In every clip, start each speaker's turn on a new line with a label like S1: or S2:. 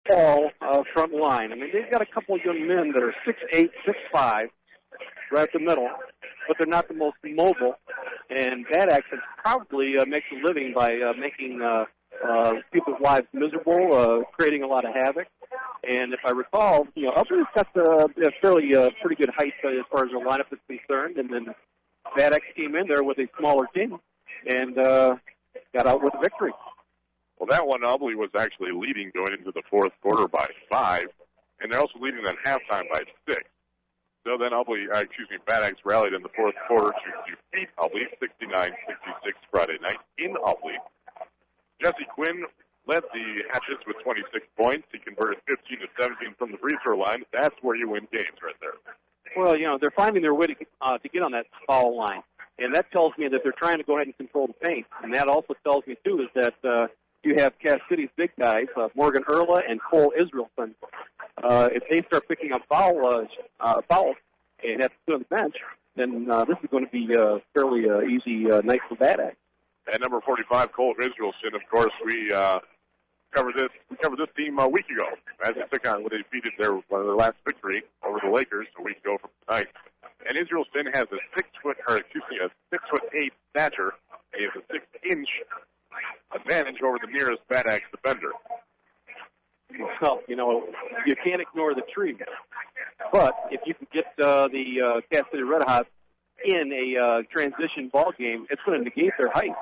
S1: tall front line. I mean, they've got a couple of young men that are 6'8", 6'5", right at the middle, but they're not the most mobile. And Bad Axe probably makes a living by making people's lives miserable, creating a lot of havoc. And if I recall, Uppler's got a fairly pretty good height as far as their lineup is concerned. And then Bad Axe came in there with a smaller team and got out with a victory.
S2: Well, that one, Ubly was actually leading going into the fourth quarter by 5, and they're also leading at halftime by 6. So then Bad Axe rallied in the fourth quarter to defeat Ubly 69-66 Friday night in Ubly. Jesse Quinn led the Hatches with 26 points. He converted 15 to 17 from the free throw line. That's where you win games right there.
S1: Well, they're finding their way to get on that foul line. And that tells me that they're trying to go ahead and control the paint. And that also tells me, too, is that you have Cass City's big guys, Morgan Erla and Cole Israelson. If they start picking up fouls and have to sit on the bench, then this is going to be a fairly easy night for Bad Axe.
S2: And number 45, Cole Israelson, of course, we covered this team a week ago as they took on when they defeated their last victory over the Lakers a week ago from tonight. And Israelson has a 6'8" stature. He has a 6-inch advantage over the nearest Bad Axe defender.
S1: Well, you can't ignore the tree. But if you can get the Cass City Red Hot in a transition ball game, it's going to negate their height.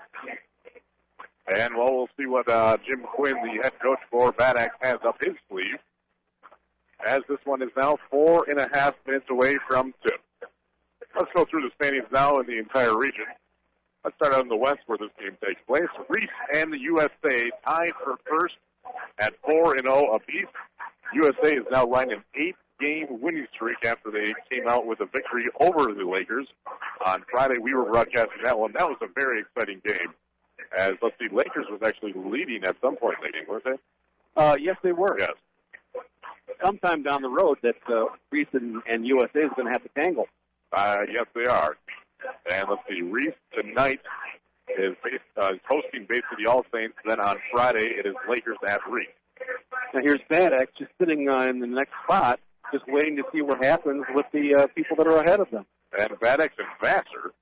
S2: And, we'll see what Jim Quinn, the head coach for Bad Axe, has up his sleeve, as this one is now 4.5 minutes away from tip. Let's go through the standings now in the entire region. Let's start out in the west where this game takes place. Reese and the USA tied for first at 4-0 apiece. USA is now riding an 8-game winning streak after they came out with a victory over the Lakers. On Friday, we were broadcasting that one. That was a very exciting game. As, Lakers was actually leading at some point in the game, weren't they?
S1: Yes, they were.
S2: Yes.
S1: Sometime down the road that Reese and USA is going to have to tangle.
S2: Yes, they are. And Reese tonight is hosting basically the All Saints. Then on Friday, it is Lakers at Reese.
S1: Now here's Bad Axe just sitting in the next spot, just waiting to see what happens with the people that are ahead of them.
S2: And Bad Axe and Vassar,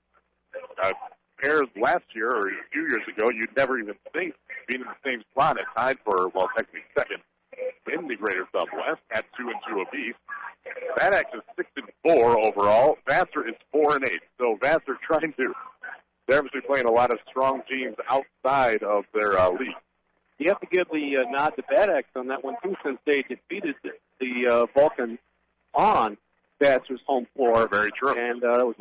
S2: pairs last year or a few years ago, you'd never even think being in the same spot and tied for, technically second in the Greater Southwest at 2-2 apiece. Bad Axe is 6-4 overall. Vassar is 4-8. So Vassar they're obviously playing a lot of strong teams outside of their league.
S1: You have to give the nod to Bad Axe on that one, too, since they defeated the Vulcan on Vassar's home floor.
S2: Very true.
S1: And it was,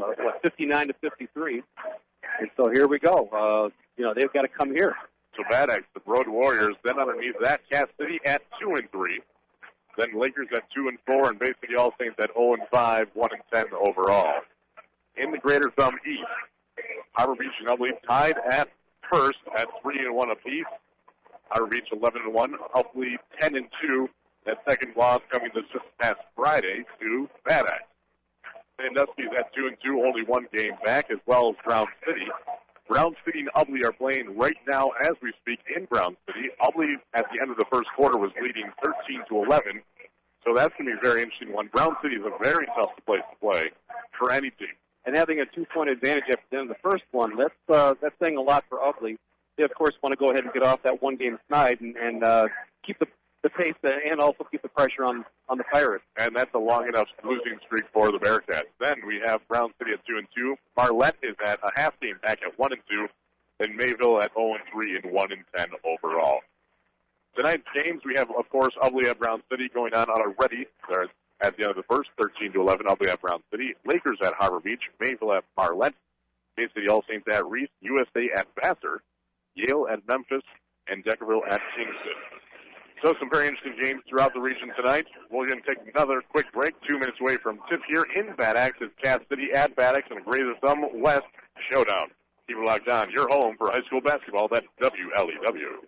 S1: 59-53. And so here we go. They've got to come here.
S2: So Bad Axe, the Road Warriors, then underneath that, Cass City at 2-3. Then Lakers at 2-4, and basically All Saints at 0-5, 1-10 overall. In the Greater Thumb East, Harbor Beach and Ubly tied at first at 3-1 apiece. Harbor Beach 11-1, Ubly 10-2. That second loss coming this just past Friday to Bad Axe. Sandusky's at 2-2, only one game back, as well as Brown City. Brown City and Ubly are playing right now as we speak in Brown City. Ubly, at the end of the first quarter, was leading 13-11. So that's going to be a very interesting one. Brown City is a very tough place to play for any team.
S1: And having a 2-point advantage after the end of the first one, that's saying a lot for Ubly. They, of course, want to go ahead and get off that one-game snide and keep the pace and also keep the pressure on the Pirates.
S2: And that's a long enough losing streak for the Bearcats. Then we have Brown City at 2-2. Marlette is at a half game back at 1-2. And Mayville at 0-3 and 1-10 overall. Tonight's games, we have, of course, Ubly at Brown City going on already. They're at the end of the first, 13-11, Ubly at Brown City. Lakers at Harbor Beach. Mayville at Marlette. Bay City All Saints at Reese. USA at Vassar. Yale at Memphis. And Deckerville at Kingston. So some very interesting games throughout the region tonight. We're going to take another quick break, 2 minutes away from tip here in Bad Axe. It's Cass City at Bad Axe and a Greater Thumb West showdown. Keep it locked on. Your home for high school basketball. That's WLEW.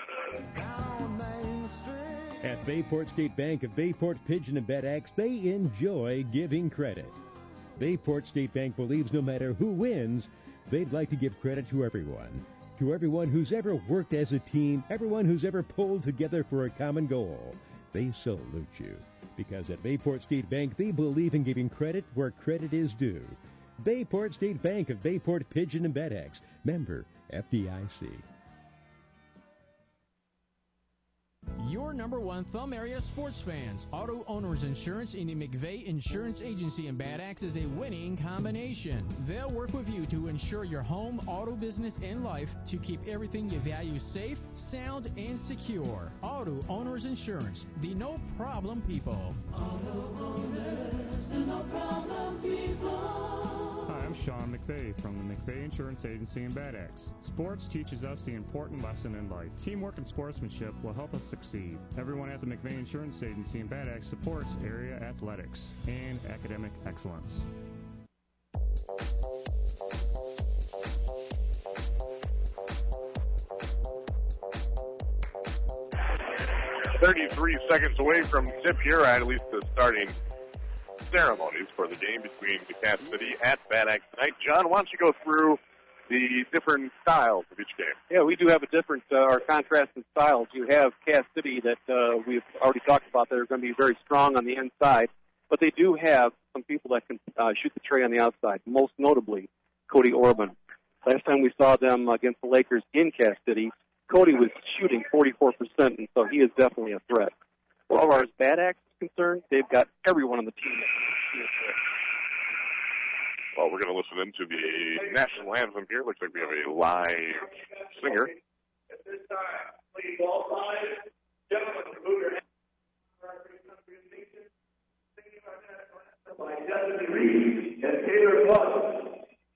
S3: At Bayport State Bank of Bayport, Pigeon, and Bad Axe, they enjoy giving credit. Bayport State Bank believes no matter who wins, they'd like to give credit to everyone. To everyone who's ever worked as a team, everyone who's ever pulled together for a common goal, they salute you. Because at Bayport State Bank, they believe in giving credit where credit is due. Bayport State Bank of Bayport, Pigeon, and Bed X. Member FDIC.
S4: Your number one Thumb area sports fans. Auto Owners Insurance in the McVeigh Insurance Agency in Bad Axe is a winning combination. They'll work with you to insure your home, auto business, and life to keep everything you value safe, sound, and secure. Auto Owners Insurance, the no-problem people.
S5: Auto Owners, the no-problem people.
S6: Hi, I'm Sean McVeigh from the McVeigh Insurance Agency in Bad Axe. Sports teaches us the important lesson in life. Teamwork and sportsmanship will help us succeed. Everyone at the McVeigh Insurance Agency in Bad Axe supports area athletics and academic excellence.
S2: .33 seconds away from tip here, at least the starting ceremonies for the game between DeKalb City at Bad Axe tonight. John, why don't you go through the different styles of each game?
S1: Yeah, we do have a different, or contrasting styles. You have Cass City that we've already talked about that are going to be very strong on the inside, but they do have some people that can shoot the tray on the outside, most notably Cody Orban. Last time we saw them against the Lakers in Cass City, Cody was shooting 44%, and so he is definitely a threat. As far as Bad Axe is concerned, they've got everyone on the team that can shoot a threat.
S2: Well, we're going to listen into the national anthem here. Looks like we have a live singer.
S7: At this time, please, all sides, gentlemen, move your hands for our great country and nation. Singing our national anthem by Destiny Reed and Taylor Plus.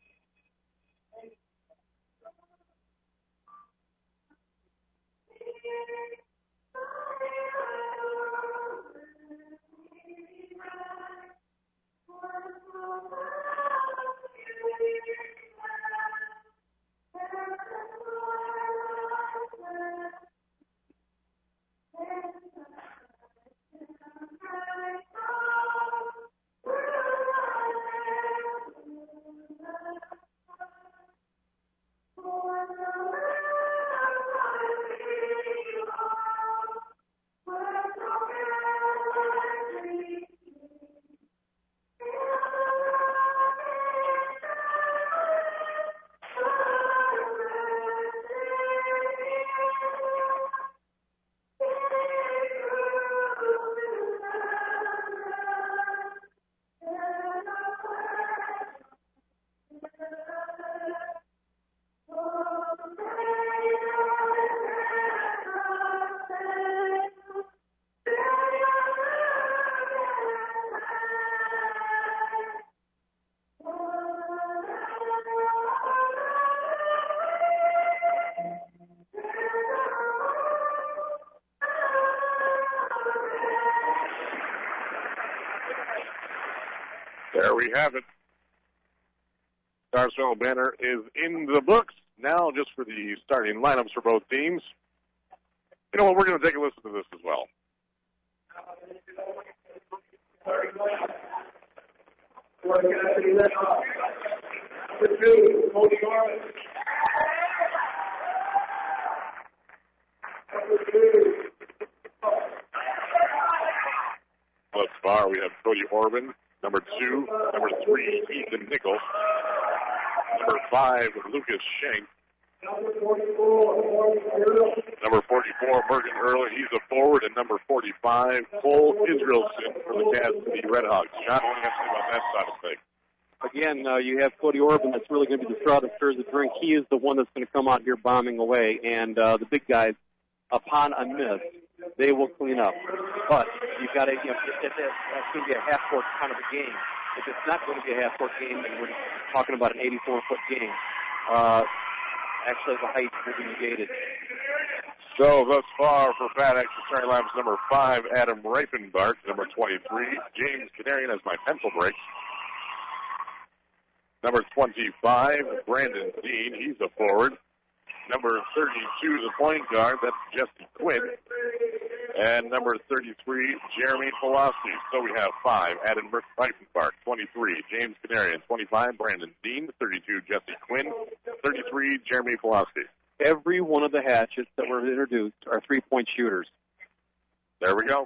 S2: There we have it. Starsville banner is in the books. Now, just for the starting lineups for both teams. You know what? We're going to take a listen to this as well.
S7: Number 2, Cody Orban. Number 2.
S2: Thus far, we have Cody Orban. Number 2, number 3, Ethan Nichols. Number 5, Lucas Schenk.
S7: Number 44, Morgan Earl.
S2: Number 44, Morgan Earl. He's a forward. And number 45, Cole Israelson for the Cass City Redhawks. John, what do you have to say about that side of things?
S1: Again, you have Cody Orban that's really going to be the straw that stirs the drink. He is the one that's going to come out here bombing away. And the big guys, upon a miss, they will clean up. But you've got to, that's going to be a half-court kind of a game. If it's not going to be a half-court game, then we're talking about an 84-foot game. Actually, the height will be negated.
S2: So, thus far for Bad Axe, starting lineups number 5, Adam Reifenbart. Number 23, James Canarian as my pencil break. Number 25, Brandon Dean. He's a forward. Number 32, the point guard. That's Jesse Quinn. And number 33, Jeremy Pulaski. So we have 5, Adam Reifenbart. 23, James Canarian. 25, Brandon Dean. 32, Jesse Quinn. 33, Jeremy Pulaski.
S1: every one of the hatchets that were introduced are three-point shooters.
S2: There we go.